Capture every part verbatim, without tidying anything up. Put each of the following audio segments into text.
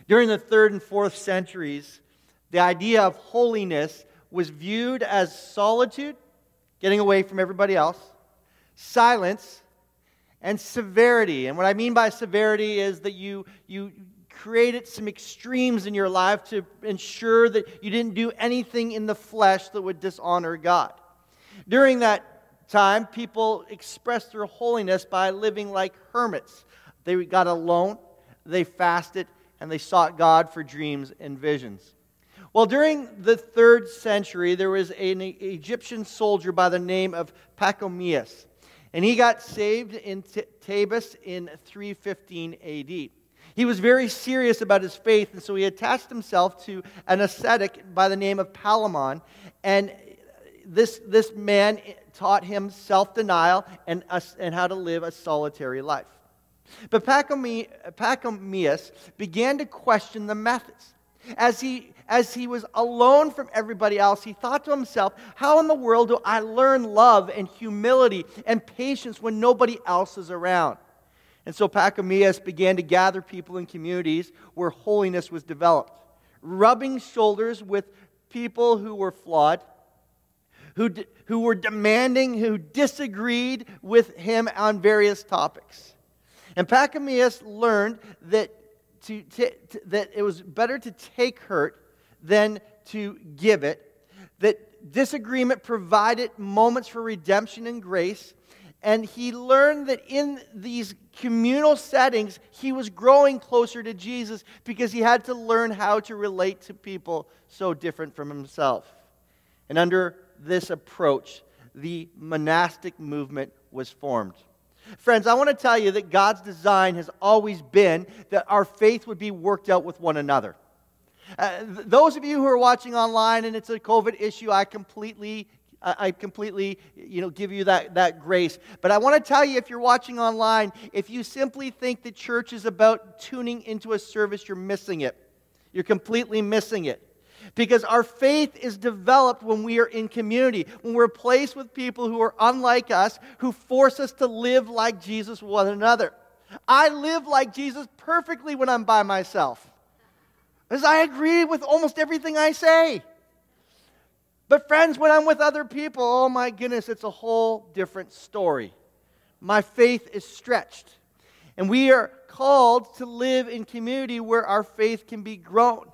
During the third and fourth centuries, the idea of holiness was viewed as solitude, getting away from everybody else, silence, and severity. And what I mean by severity is that you, you created some extremes in your life to ensure that you didn't do anything in the flesh that would dishonor God. During that time, people expressed their holiness by living like hermits. They got alone, they fasted, and they sought God for dreams and visions. Well, during the third century, there was an Egyptian soldier by the name of Pachomius, and he got saved in Thebes in three fifteen A D. He was very serious about his faith, and so he attached himself to an ascetic by the name of Palamon, and this, this man taught him self-denial and, and how to live a solitary life. But Pachomius began to question the methods. As he, as he was alone from everybody else, he thought to himself, how in the world do I learn love and humility and patience when nobody else is around? And so Pachomius began to gather people in communities where holiness was developed, rubbing shoulders with people who were flawed, who, who were demanding, who disagreed with him on various topics. And Pachomius learned that, to, to, to, that it was better to take hurt than to give it, that disagreement provided moments for redemption and grace, and he learned that in these communal settings, he was growing closer to Jesus because he had to learn how to relate to people so different from himself. And under this approach, the monastic movement was formed. Friends, I want to tell you that God's design has always been that our faith would be worked out with one another. Uh, th- those of you who are watching online and it's a COVID issue, I completely, I, I completely, you know, give you that, that grace. But I want to tell you, if you're watching online, if you simply think that church is about tuning into a service, you're missing it. You're completely missing it. Because our faith is developed when we are in community, when we're placed with people who are unlike us, who force us to live like Jesus with one another. I live like Jesus perfectly when I'm by myself, because I agree with almost everything I say. But friends, when I'm with other people, oh my goodness, it's a whole different story. My faith is stretched. And we are called to live in community where our faith can be grown.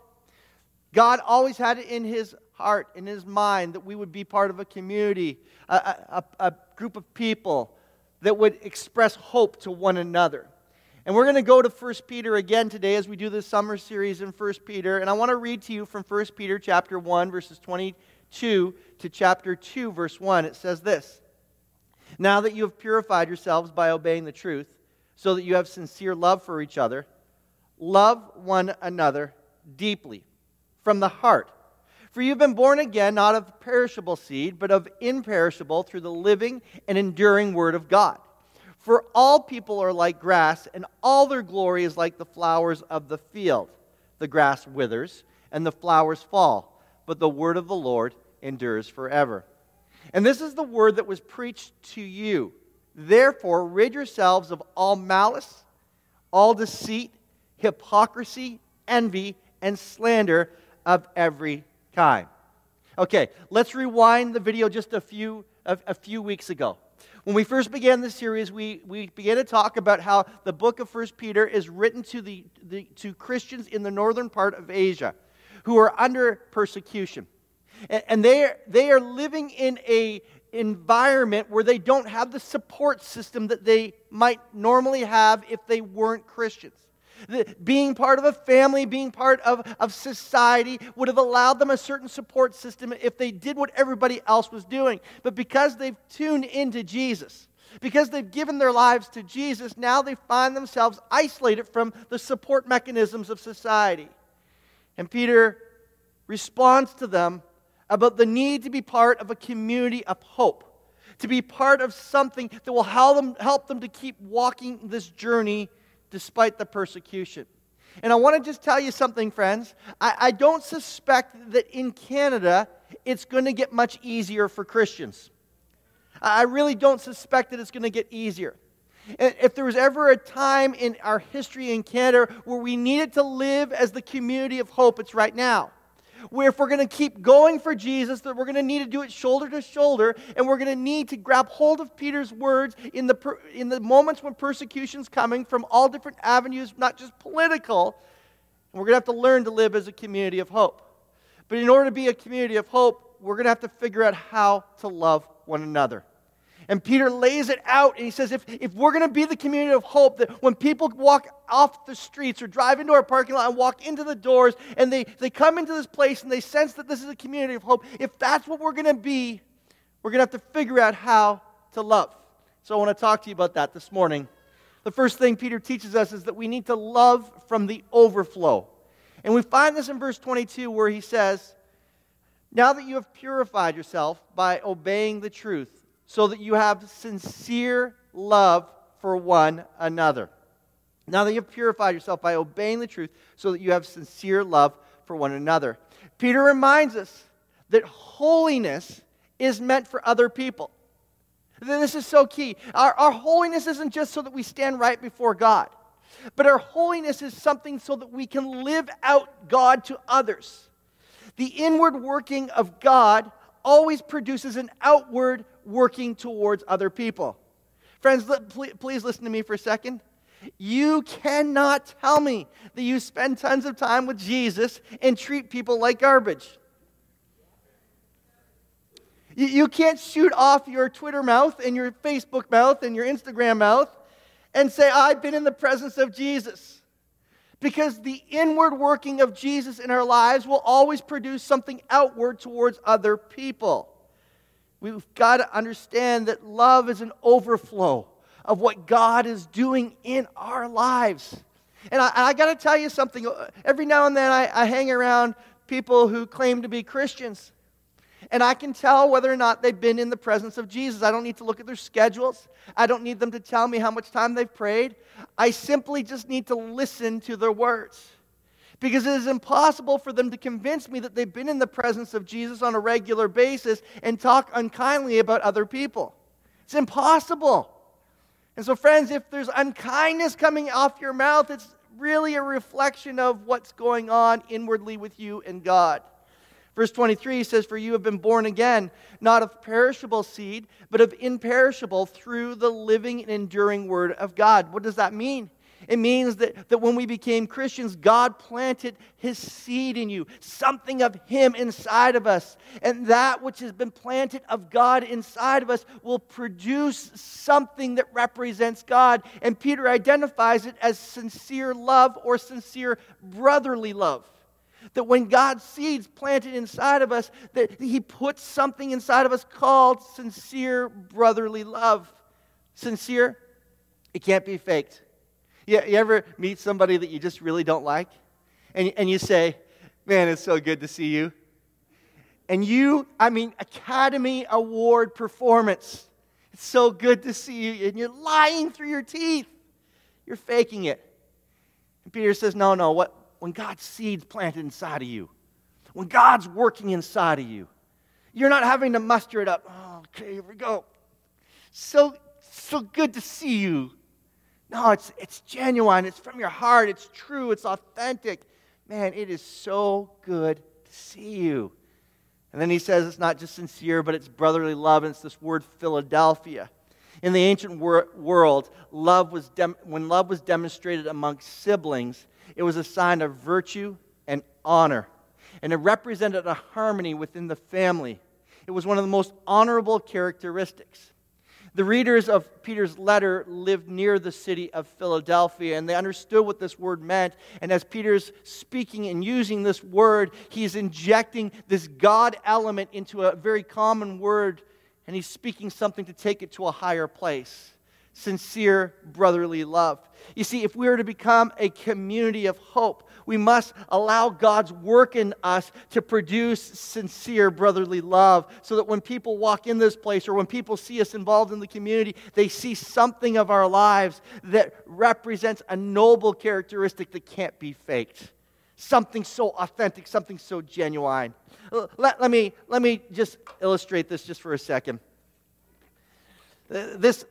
God always had it in His heart, in His mind, that we would be part of a community, a, a, a group of people that would express hope to one another. And we're going to go to First Peter again today as we do this summer series in First Peter. And I want to read to you from First Peter chapter one, verses twenty-two to chapter two, verse one. It says this: "Now that you have purified yourselves by obeying the truth, so that you have sincere love for each other, love one another deeply, from the heart. For you've been born again, not of perishable seed, but of imperishable, through the living and enduring Word of God. For all people are like grass, and all their glory is like the flowers of the field. The grass withers, and the flowers fall, but the word of the Lord endures forever. And this is the word that was preached to you. Therefore, rid yourselves of all malice, all deceit, hypocrisy, envy, and slander of every kind." Okay, let's rewind the video just a few a, a few weeks ago. When we first began this series, we, we began to talk about how the book of First Peter is written to the, the to Christians in the northern part of Asia who are under persecution. And, and they are, they are living in a environment where they don't have the support system that they might normally have if they weren't Christians. The, being part of a family, being part of, of society would have allowed them a certain support system if they did what everybody else was doing. But because they've tuned into Jesus, because they've given their lives to Jesus, now they find themselves isolated from the support mechanisms of society. And Peter responds to them about the need to be part of a community of hope, to be part of something that will help them, help them to keep walking this journey despite the persecution. And I want to just tell you something, friends. I, I don't suspect that in Canada it's going to get much easier for Christians. I really don't suspect that it's going to get easier. And if there was ever a time in our history in Canada where we needed to live as the community of hope, it's right now. Where if we're going to keep going for Jesus, that we're going to need to do it shoulder to shoulder, and we're going to need to grab hold of Peter's words in the, per, in the moments when persecution's coming from all different avenues, not just political, and we're going to have to learn to live as a community of hope. But in order to be a community of hope, we're going to have to figure out how to love one another. And Peter lays it out, and he says, if, if we're going to be the community of hope, that when people walk off the streets or drive into our parking lot and walk into the doors, and they, they come into this place and they sense that this is a community of hope, if that's what we're going to be, we're going to have to figure out how to love. So I want to talk to you about that this morning. The first thing Peter teaches us is that we need to love from the overflow. And we find this in verse twenty-two where he says, now that you have purified yourself by obeying the truth, so that you have sincere love for one another. Now that you have purified yourself by obeying the truth, so that you have sincere love for one another. Peter reminds us that holiness is meant for other people. This is so key. Our, our holiness isn't just so that we stand right before God, but our holiness is something so that we can live out God to others. The inward working of God always produces an outward working towards other people. Friends, please listen to me for a second. You cannot tell me that you spend tons of time with Jesus and treat people like garbage. You, you can't shoot off your Twitter mouth and your Facebook mouth and your Instagram mouth and say, I've been in the presence of Jesus. Because the inward working of Jesus in our lives will always produce something outward towards other people. We've got to understand that love is an overflow of what God is doing in our lives. And I, I got to tell you something. Every now and then I, I hang around people who claim to be Christians. And I can tell whether or not they've been in the presence of Jesus. I don't need to look at their schedules. I don't need them to tell me how much time they've prayed. I simply just need to listen to their words. Because it is impossible for them to convince me that they've been in the presence of Jesus on a regular basis and talk unkindly about other people. It's impossible. And so, friends, if there's unkindness coming off your mouth, it's really a reflection of what's going on inwardly with you and God. Verse twenty-three says, for you have been born again, not of perishable seed, but of imperishable through the living and enduring word of God. What does that mean? It means that, that when we became Christians, God planted His seed in you, something of Him inside of us. And that which has been planted of God inside of us will produce something that represents God. And Peter identifies it as sincere love or sincere brotherly love. That when God's seed's planted inside of us, that He puts something inside of us called sincere brotherly love. Sincere, it can't be faked. You, you ever meet somebody that you just really don't like? And, and you say, man, it's so good to see you. And you, I mean, Academy Award performance. It's so good to see you. And you're lying through your teeth. You're faking it. And Peter says, no, no, what? When God's seed's planted inside of you, when God's working inside of you, you're not having to muster it up. Oh, okay, here we go. So, so good to see you. No, it's it's genuine. It's from your heart. It's true. It's authentic. Man, it is so good to see you. And then he says it's not just sincere, but it's brotherly love, and it's this word Philadelphia. In the ancient wor- world, love was dem- when love was demonstrated amongst siblings, it was a sign of virtue and honor. And it represented a harmony within the family. It was one of the most honorable characteristics. The readers of Peter's letter lived near the city of Philadelphia, and they understood what this word meant. And as Peter's speaking and using this word, he's injecting this God element into a very common word, and he's speaking something to take it to a higher place. Sincere brotherly love. You see, if we are to become a community of hope, we must allow God's work in us to produce sincere brotherly love, so that when people walk in this place or when people see us involved in the community, they see something of our lives that represents a noble characteristic that can't be faked. Something so authentic, something so genuine. Let, let, me, let me just illustrate this just for a second. This, this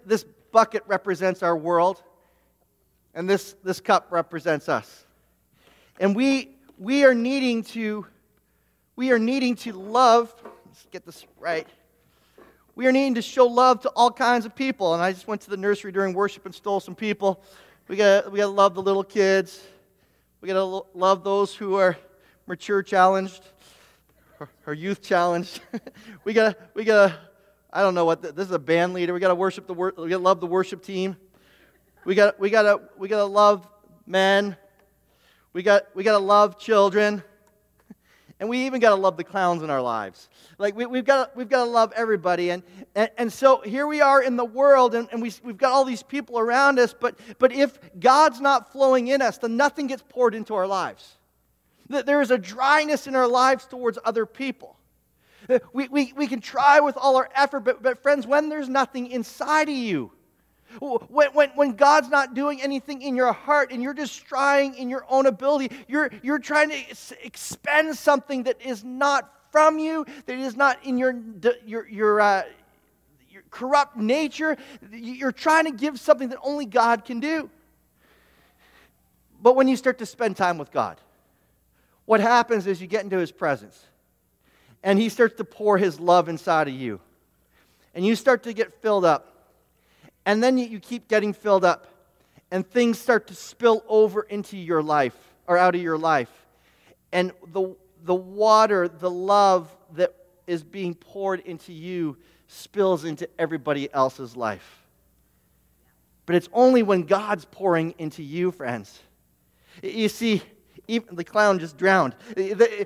bucket represents our world, and this, this cup represents us. And we we are needing to we are needing to love. Let's get this right. We are needing to show love to all kinds of people. And I just went to the nursery during worship and stole some people. We got we got to love the little kids. We got to love those who are mature challenged or, or youth challenged. we got we got I don't know what the, this is a band leader. We got to worship the we got to love the worship team. We got we got to we got to love men. We got we got to love children, and we even got to love the clowns in our lives. Like we, we've got we've got to love everybody, and, and and so here we are in the world, and, and we we've got all these people around us. But but if God's not flowing in us, then nothing gets poured into our lives. There is a dryness in our lives towards other people. We we we can try with all our effort, but but friends, when there's nothing inside of you. When, when, when God's not doing anything in your heart and you're just trying in your own ability, you're, you're trying to expend something that is not from you, that is not in your, your, your, uh, your corrupt nature. You're trying to give something that only God can do. But when you start to spend time with God, what happens is you get into His presence and He starts to pour His love inside of you. And you start to get filled up. And then you keep getting filled up, and things start to spill over into your life, or out of your life. And the, the water, the love that is being poured into you spills into everybody else's life. But it's only when God's pouring into you, friends. You see, even the clown just drowned. Even,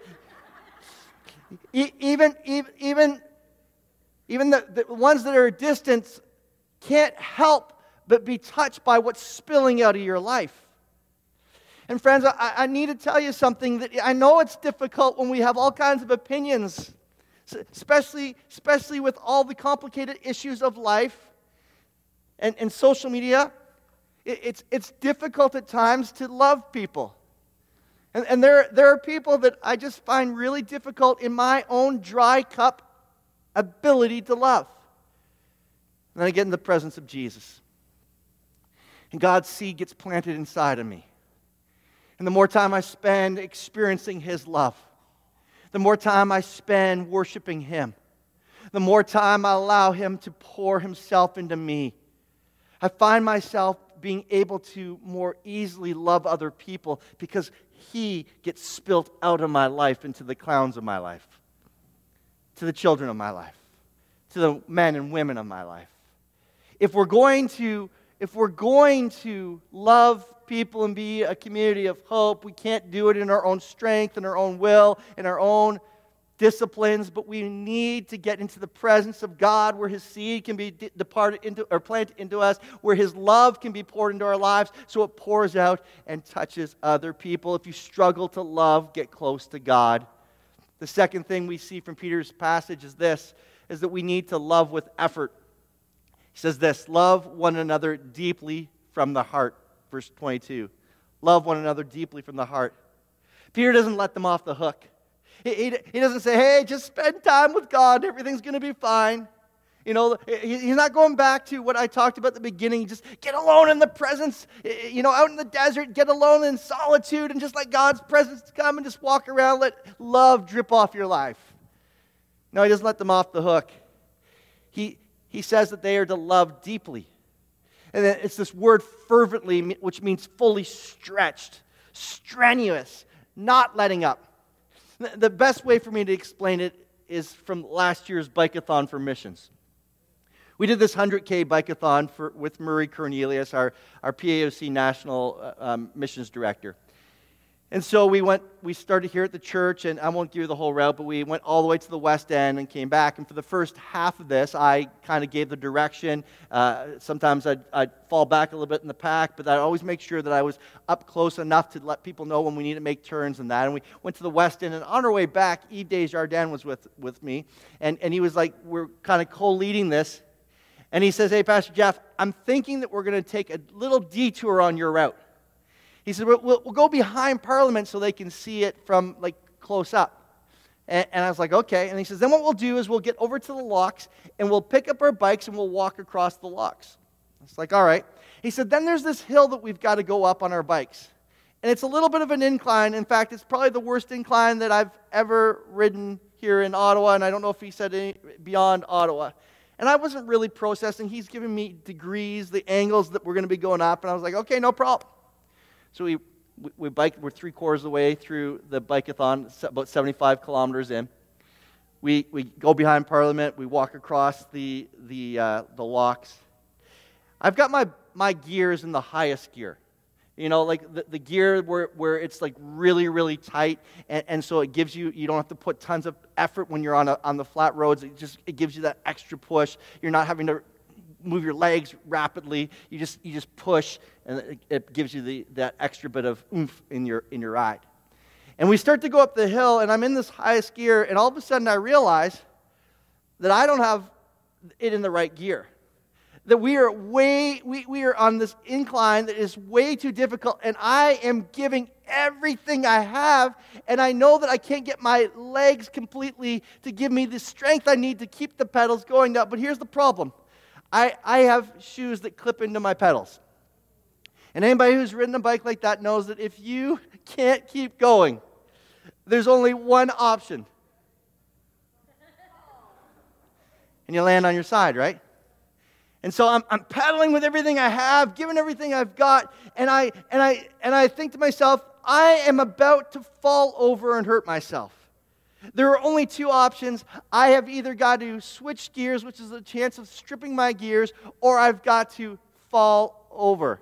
even, even, even the, the ones that are at distance can't help but be touched by what's spilling out of your life. And friends, I, I need to tell you something that I know it's difficult when we have all kinds of opinions, especially, especially with all the complicated issues of life and, and social media. It, it's, it's difficult at times to love people. And, and there, there are people that I just find really difficult in my own dry cup ability to love. And then I get in the presence of Jesus. And God's seed gets planted inside of me. And the more time I spend experiencing His love, the more time I spend worshiping Him, the more time I allow Him to pour Himself into me, I find myself being able to more easily love other people because He gets spilt out of my life into the clowns of my life, to the children of my life, to the men and women of my life. If we're going to, if we're going to love people and be a community of hope, we can't do it in our own strength, in our own will, in our own disciplines, but we need to get into the presence of God where His seed can be de- departed into or planted into us, where His love can be poured into our lives so it pours out and touches other people. If you struggle to love, get close to God. The second thing we see from Peter's passage is this, is that we need to love with effort. He says this, love one another deeply from the heart. Verse twenty-two. Love one another deeply from the heart. Peter doesn't let them off the hook. He, he, he doesn't say, hey, just spend time with God. Everything's going to be fine. You know, he, he's not going back to what I talked about at the beginning. Just get alone in the presence. You know, out in the desert, get alone in solitude and just let God's presence come and just walk around. Let love drip off your life. No, he doesn't let them off the hook. He... He says that they are to love deeply. And it's this word fervently, which means fully stretched, strenuous, not letting up. The best way for me to explain it is from last year's Bike-a-thon for Missions. We did this one hundred K Bike-a-thon for, with Murray Cornelius, our, our P A O C National um, Missions Director. And so we went, we started here at the church, and I won't give you the whole route, but we went all the way to the West End and came back. And for the first half of this, I kind of gave the direction. Uh, sometimes I'd, I'd fall back a little bit in the pack, but I'd always make sure that I was up close enough to let people know when we need to make turns and that. And we went to the West End, and on our way back, Yves Desjardins was with, with me, and, and he was like, we're kind of co-leading this. And he says, hey, Pastor Jeff, I'm thinking that we're going to take a little detour on your route. He said, we'll, we'll go behind Parliament so they can see it from, like, close up. And, and I was like, okay. And he says, then what we'll do is we'll get over to the locks, and we'll pick up our bikes, and we'll walk across the locks. It's like, all right. He said, then there's this hill that we've got to go up on our bikes. And it's a little bit of an incline. In fact, it's probably the worst incline that I've ever ridden here in Ottawa, and I don't know if he said any beyond Ottawa. And I wasn't really processing. He's giving me degrees, the angles that we're going to be going up, and I was like, okay, no problem. So we we, we biked, we're three quarters of the way through the bike-a-thon, about seventy-five kilometers in. We we go behind Parliament, we walk across the the uh, the locks. I've got my, my gears in the highest gear. You know, like the, the gear where, where it's like really, really tight, and, and so it gives you, you don't have to put tons of effort when you're on a, on the flat roads. It just, it gives you that extra push. You're not having to move your legs rapidly. You just, you just push, and it, it gives you the, that extra bit of oomph in your, in your ride. And we start to go up the hill, and I'm in this highest gear, and all of a sudden I realize that I don't have it in the right gear. That we are way, we, we are on this incline that is way too difficult, and I am giving everything I have, and I know that I can't get my legs completely to give me the strength I need to keep the pedals going up. But here's the problem. I, I have shoes that clip into my pedals. And anybody who's ridden a bike like that knows that if you can't keep going, there's only one option. And you land on your side, right? And so I'm, I'm pedaling with everything I have, giving everything I've got, and I and I and I think to myself, I am about to fall over and hurt myself. There are only two options. I have either got to switch gears, which is a chance of stripping my gears, or I've got to fall over.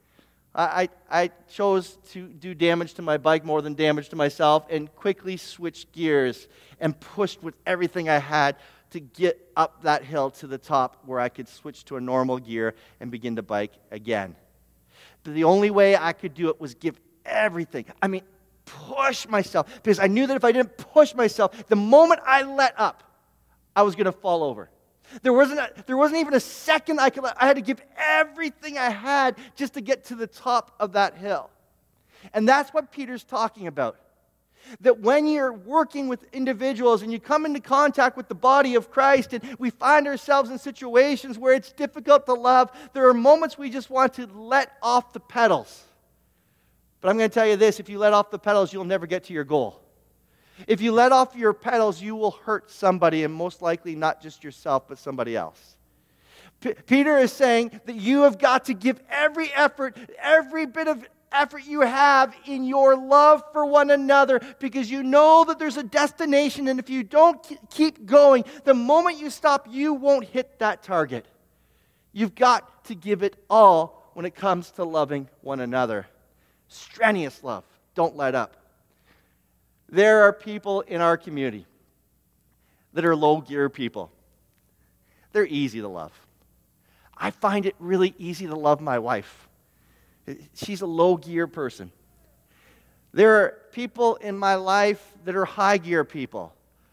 I, I, I chose to do damage to my bike more than damage to myself, and quickly switched gears and pushed with everything I had to get up that hill to the top where I could switch to a normal gear and begin to bike again. But the only way I could do it was give everything. I mean, push myself. Because I knew that if I didn't push myself, the moment I let up, I was going to fall over. There wasn't, a, there wasn't even a second I could let, I had to give everything I had just to get to the top of that hill. And that's what Peter's talking about. That when you're working with individuals and you come into contact with the body of Christ and we find ourselves in situations where it's difficult to love, there are moments we just want to let off the pedals. But I'm going to tell you this, if you let off the pedals, you'll never get to your goal. If you let off your pedals, you will hurt somebody, and most likely not just yourself, but somebody else. P- Peter is saying that you have got to give every effort, every bit of effort you have in your love for one another, because you know that there's a destination, and if you don't keep going, the moment you stop, you won't hit that target. You've got to give it all when it comes to loving one another. Strenuous love. Don't let up. There are people in our community that are low-gear people. They're easy to love. I find it really easy to love my wife. She's a low-gear person. There are people in my life that are high-gear people.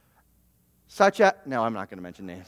Such a... No, I'm not going to mention names.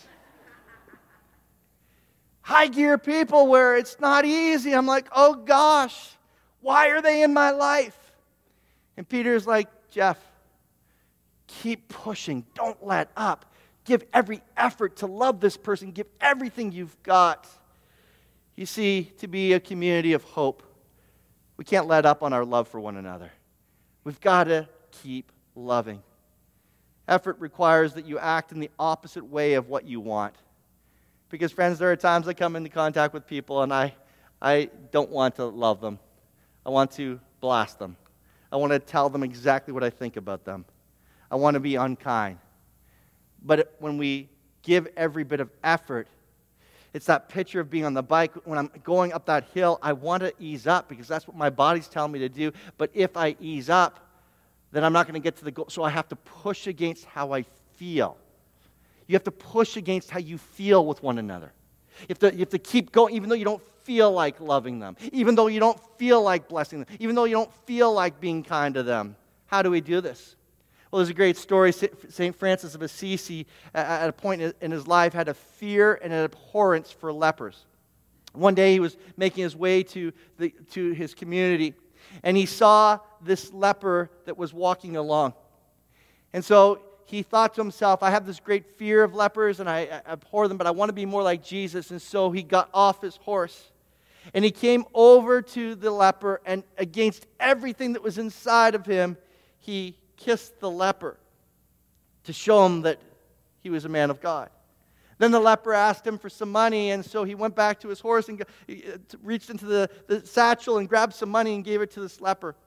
High-gear people where it's not easy. I'm like, oh gosh, why are they in my life? And Peter's like, Jeff, keep pushing. Don't let up. Give every effort to love this person. Give everything you've got. You see, to be a community of hope, we can't let up on our love for one another. We've got to keep loving. Effort requires that you act in the opposite way of what you want. Because, friends, there are times I come into contact with people and I, I don't want to love them. I want to blast them. I want to tell them exactly what I think about them. I want to be unkind. But when we give every bit of effort, it's that picture of being on the bike. When I'm going up that hill, I want to ease up because that's what my body's telling me to do. But if I ease up, then I'm not going to get to the goal. So I have to push against how I feel. You have to push against how you feel with one another. You have to, you have to keep going, even though you don't feel like loving them, even though you don't feel like blessing them, even though you don't feel like being kind to them. How do we do this? Well, there's a great story. Saint Francis of Assisi, at a point in his life, had a fear and an abhorrence for lepers. One day he was making his way to, the, to his community, and he saw this leper that was walking along. And so he thought to himself, I have this great fear of lepers, and I abhor them, but I want to be more like Jesus. And so he got off his horse, And he came over to the leper, and against everything that was inside of him, he kissed the leper to show him that he was a man of God. Then the leper asked him for some money, and so he went back to his horse and reached into the, the satchel and grabbed some money and gave it to this leper.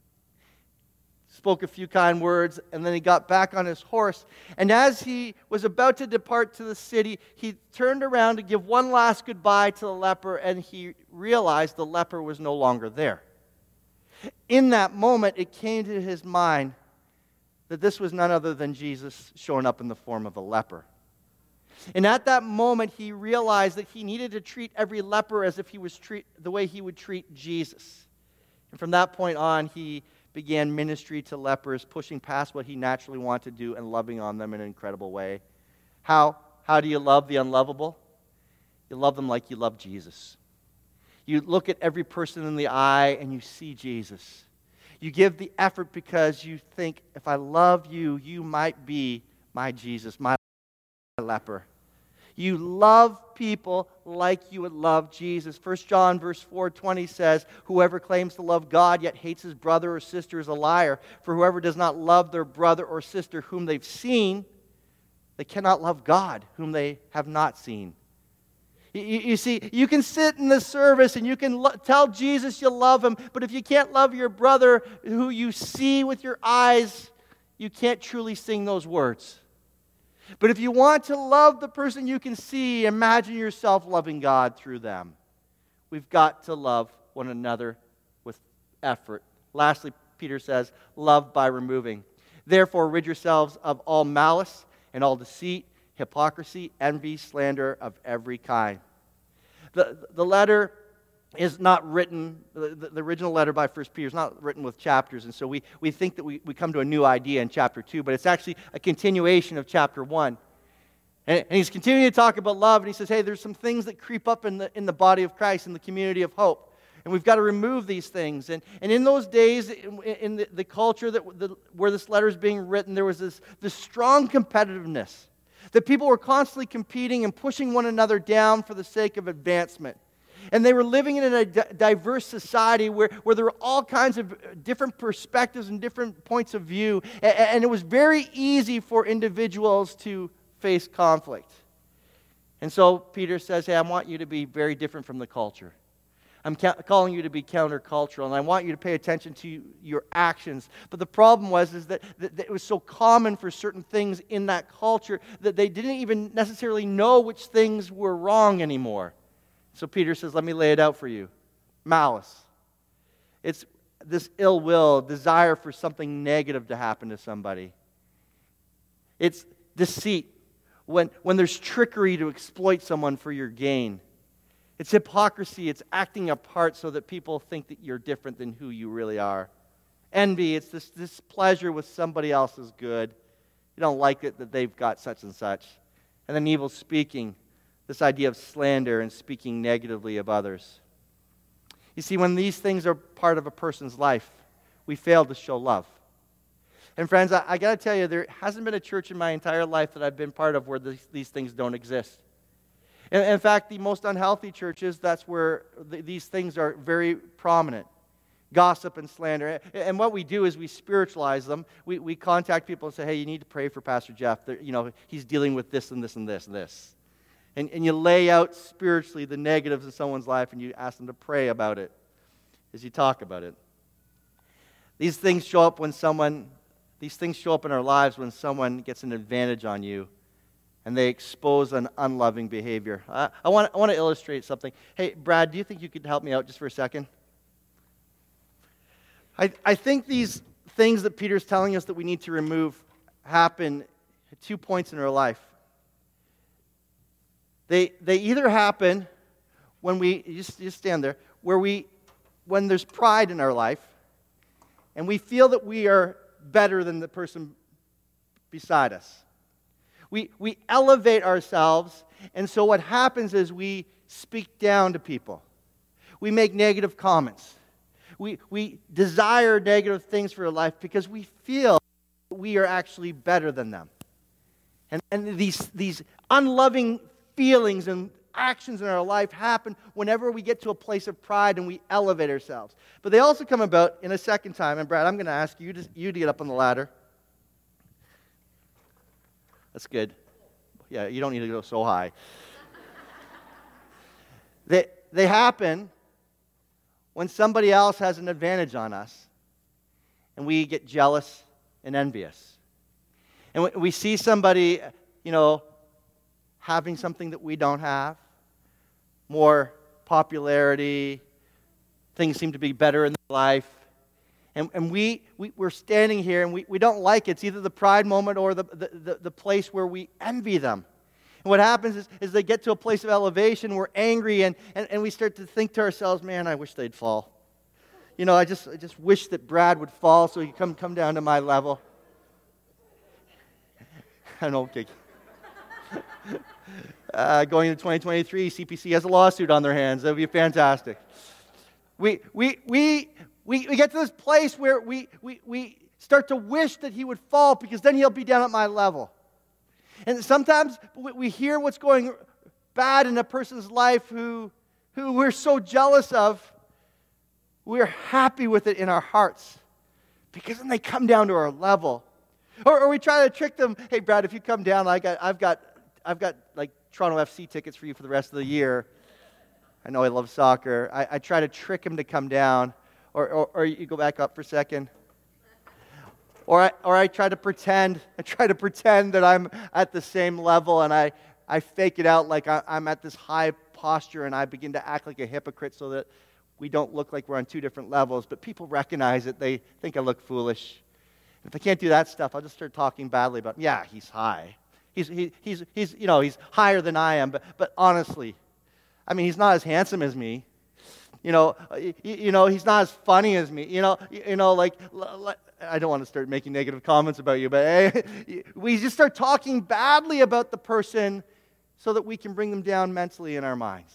Spoke a few kind words, and then he got back on his horse. And as he was about to depart to the city, he turned around to give one last goodbye to the leper, and he realized the leper was no longer there. In that moment, it came to his mind that this was none other than Jesus showing up in the form of a leper. And at that moment, he realized that he needed to treat every leper as if he was treat the way he would treat Jesus. And from that point on, he began ministry to lepers, pushing past what he naturally wanted to do and loving on them in an incredible way. How? How do you love the unlovable? You love them like you love Jesus. You look at every person in the eye and you see Jesus. You give the effort because you think, if I love you, you might be my Jesus, my leper. You love people like you would love Jesus. First John verse four twenty says, whoever claims to love God yet hates his brother or sister is a liar. For whoever does not love their brother or sister whom they've seen, they cannot love God whom they have not seen. You, you see, you can sit in the service and you can lo- tell Jesus you love him, but if you can't love your brother who you see with your eyes, you can't truly sing those words. But if you want to love the person you can see, imagine yourself loving God through them. We've got to love one another with effort. Lastly, Peter says, love by removing. Therefore, rid yourselves of all malice and all deceit, hypocrisy, envy, slander of every kind. The, the letter is not written, the, the original letter by First Peter is not written with chapters, and so we, we think that we, we come to a new idea in chapter two, but it's actually a continuation of chapter one. And, and he's continuing to talk about love, and he says, hey, there's some things that creep up in the, in the body of Christ, in the community of hope, and we've got to remove these things. And, and in those days, in, in the, the culture that the, where this letter is being written, there was this, this strong competitiveness, that people were constantly competing and pushing one another down for the sake of advancement. And they were living in a diverse society where, where there were all kinds of different perspectives and different points of view. And it was very easy for individuals to face conflict. And so Peter says, hey, I want you to be very different from the culture. I'm ca- calling you to be countercultural, and I want you to pay attention to your actions. But the problem was is that, that, that it was so common for certain things in that culture that they didn't even necessarily know which things were wrong anymore. So Peter says, let me lay it out for you. Malice. It's this ill will, desire for something negative to happen to somebody. It's deceit, when, when there's trickery to exploit someone for your gain. It's hypocrisy. It's acting a part so that people think that you're different than who you really are. Envy. It's this, this pleasure with somebody else's good. You don't like it that they've got such and such. And then evil speaking. This idea of slander and speaking negatively of others. You see, when these things are part of a person's life, we fail to show love. And friends, I, I got to tell you, there hasn't been a church in my entire life that I've been part of where these, these things don't exist. In, in fact, the most unhealthy churches, that's where th- these things are very prominent. Gossip and slander. And what we do is we spiritualize them. We, we contact people and say, hey, you need to pray for Pastor Jeff. They're, you know, he's dealing with this and this and this and this. And, and you lay out spiritually the negatives in someone's life and you ask them to pray about it as you talk about it. These things show up when someone, these things show up in our lives when someone gets an advantage on you and they expose an unloving behavior. I, I, want, I want to illustrate something. Hey, Brad, do you think you could help me out just for a second? I, I think these things that Peter's telling us that we need to remove happen at two points in our life. They, they either happen when we, you just, just stand there, where we, when there's pride in our life, and we feel that we are better than the person beside us. We, we elevate ourselves, and so what happens is we speak down to people. We make negative comments. We, we desire negative things for our life because we feel we are actually better than them. And, and these, these unloving feelings and actions in our life happen whenever we get to a place of pride and we elevate ourselves. But they also come about in a second time. And Brad, I'm going to ask you to, you to get up on the ladder. That's good. Yeah, you don't need to go so high. they, they happen when somebody else has an advantage on us and we get jealous and envious. And we see somebody, you know, having something that we don't have, more popularity, things seem to be better in their life. And, and we, we, we're standing here and we, we don't like it. It's either the pride moment or the, the, the, the place where we envy them. And what happens is, is they get to a place of elevation, we're angry, and, and, and we start to think to ourselves, man, I wish they'd fall. You know, I just I just wish that Brad would fall so he could come, come down to my level. I don't know, okay. Uh, going into twenty twenty-three, C P C has a lawsuit on their hands. That would be fantastic. We we we we we get to this place where we, we we start to wish that he would fall because then he'll be down at my level. And sometimes we, we hear what's going bad in a person's life who who we're so jealous of. We're happy with it in our hearts because then they come down to our level. Or, or we try to trick them. Hey, Brad, if you come down, I got I've got I've got like Toronto F C tickets for you for the rest of the year. I know I love soccer. I, I try to trick him to come down. Or, or, or you go back up for a second. Or I, or I try to pretend. I try to pretend that I'm at the same level, and I, I fake it out like I, I'm at this high posture, and I begin to act like a hypocrite so that we don't look like we're on two different levels. But people recognize it. They think I look foolish. If I can't do that stuff, I'll just start talking badly about, yeah, he's high. He's, he, he's, he's, you know, he's higher than I am, but, but honestly, I mean, he's not as handsome as me. You know, you, you know, he's not as funny as me. You know, you know, like, I don't want to start making negative comments about you, but hey, we just start talking badly about the person so that we can bring them down mentally in our minds.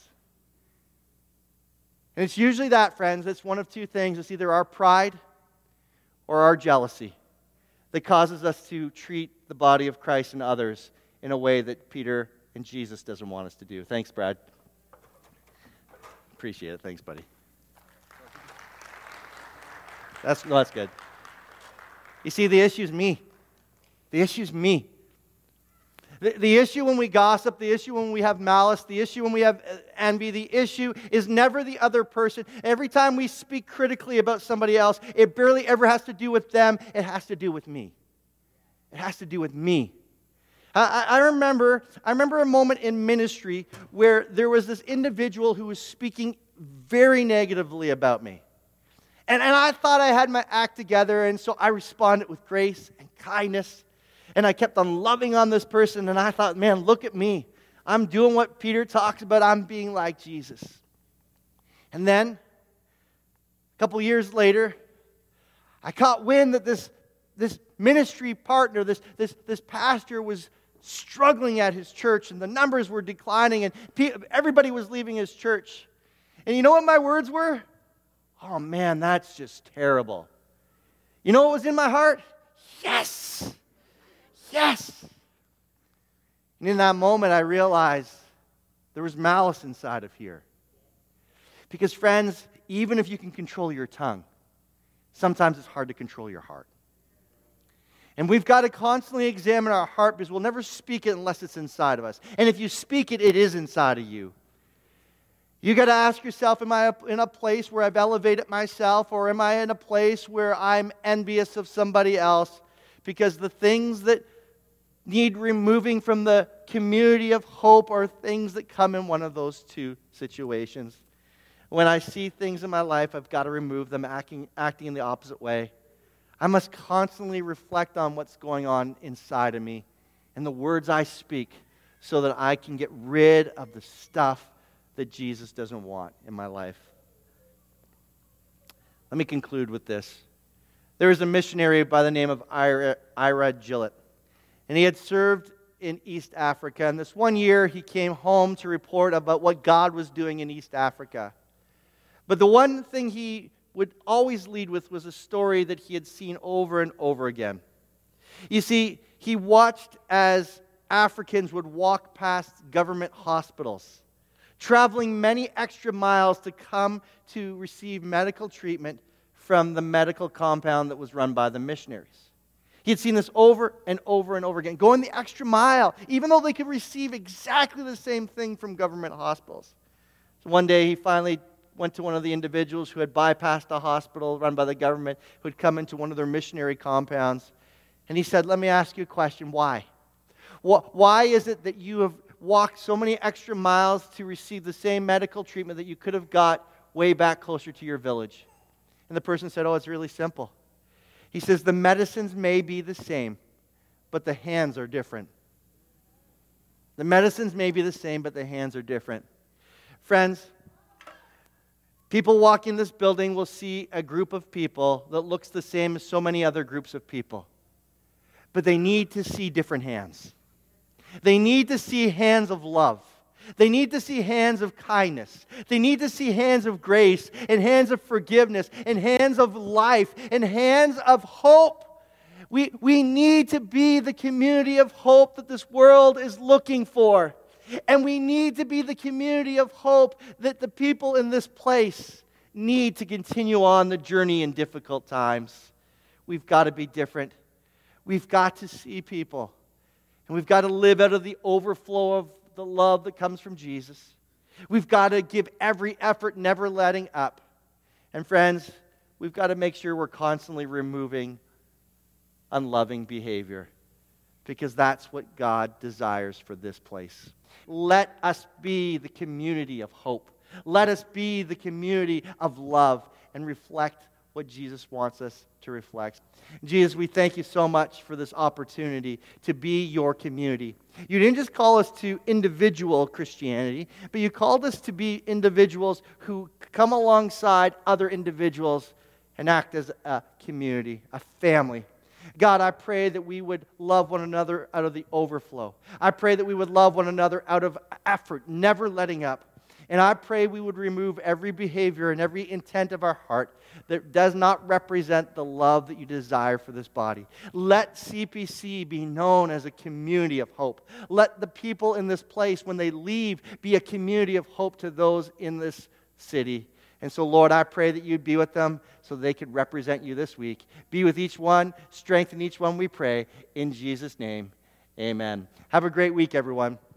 And it's usually that, friends. It's one of two things. It's either our pride or our jealousy that causes us to treat the body of Christ and others in a way that Peter and Jesus doesn't want us to do. Thanks, Brad. Appreciate it. Thanks, buddy. That's, no, that's good. You see, the issue is me. The issue is me. The, the issue when we gossip, the issue when we have malice, the issue when we have envy, the issue is never the other person. Every time we speak critically about somebody else, it barely ever has to do with them. It has to do with me. It has to do with me. I, I remember, I remember a moment in ministry where there was this individual who was speaking very negatively about me. And, and I thought I had my act together, and so I responded with grace and kindness. And I kept on loving on this person, and I thought, man, look at me. I'm doing what Peter talks about. I'm being like Jesus. And then, a couple years later, I caught wind that this, this ministry partner, this, this, this pastor was struggling at his church, and the numbers were declining, and pe- everybody was leaving his church. And you know what my words were? Oh, man, that's just terrible. You know what was in my heart? Yes! Yes! And in that moment, I realized there was malice inside of here. Because, friends, even if you can control your tongue, sometimes it's hard to control your heart. And we've got to constantly examine our heart because we'll never speak it unless it's inside of us. And if you speak it, it is inside of you. You got to ask yourself, am I in a place where I've elevated myself, or am I in a place where I'm envious of somebody else? Because the things that need removing from the community of hope are things that come in one of those two situations. When I see things in my life, I've got to remove them, acting, acting in the opposite way. I must constantly reflect on what's going on inside of me and the words I speak so that I can get rid of the stuff that Jesus doesn't want in my life. Let me conclude with this. There was a missionary by the name of Ira, Ira Gillett, and he had served in East Africa. And this one year, he came home to report about what God was doing in East Africa. But the one thing he would always lead with was a story that he had seen over and over again. You see, he watched as Africans would walk past government hospitals traveling many extra miles to come to receive medical treatment from the medical compound that was run by the missionaries. He had seen this over and over and over again, going the extra mile, even though they could receive exactly the same thing from government hospitals. So one day he finally went to one of the individuals who had bypassed a hospital run by the government, who had come into one of their missionary compounds, and he said, "Let me ask you a question. Why? Why is it that you have walked so many extra miles to receive the same medical treatment that you could have got way back closer to your village?" And the person said, "Oh, it's really simple." He says, "The medicines may be the same, but the hands are different." The medicines may be the same, but the hands are different. Friends, people walk in this building will see a group of people that looks the same as so many other groups of people. But they need to see different hands. They need to see hands of love. They need to see hands of kindness. They need to see hands of grace and hands of forgiveness and hands of life and hands of hope. We, we need to be the community of hope that this world is looking for. And we need to be the community of hope that the people in this place need to continue on the journey in difficult times. We've got to be different. We've got to see people. And we've got to live out of the overflow of the love that comes from Jesus. We've got to give every effort, never letting up. And friends, we've got to make sure we're constantly removing unloving behavior, because that's what God desires for this place. Let us be the community of hope. Let us be the community of love and reflect what Jesus wants us to reflect. Jesus, we thank you so much for this opportunity to be your community. You didn't just call us to individual Christianity, but you called us to be individuals who come alongside other individuals and act as a community, a family. God, I pray that we would love one another out of the overflow. I pray that we would love one another out of effort, never letting up. And I pray we would remove every behavior and every intent of our heart that does not represent the love that you desire for this body. Let C P C be known as a community of hope. Let the people in this place, when they leave, be a community of hope to those in this city. And so, Lord, I pray that you'd be with them so they could represent you this week. Be with each one, strengthen each one, we pray. In Jesus' name, amen. Have a great week, everyone.